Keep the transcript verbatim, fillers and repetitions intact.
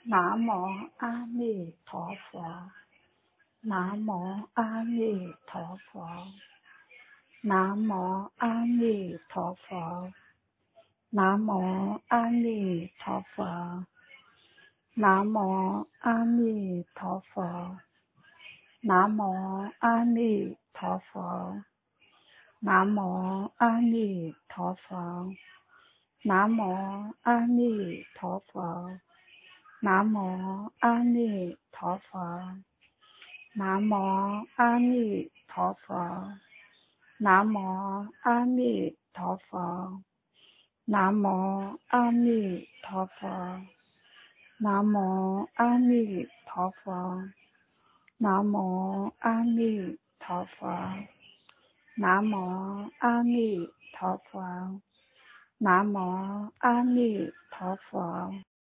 南无阿弥陀佛，南无阿弥陀佛，南无阿弥陀佛，南无阿弥陀佛，南无阿弥陀佛，南无阿弥陀佛，南无阿弥陀佛，南无阿弥陀佛，南无阿弥陀佛，南无阿弥陀佛，南无阿弥陀佛，南无阿弥陀佛，南无阿弥陀佛，南无阿弥陀佛，南无阿弥陀佛，南无阿弥陀佛。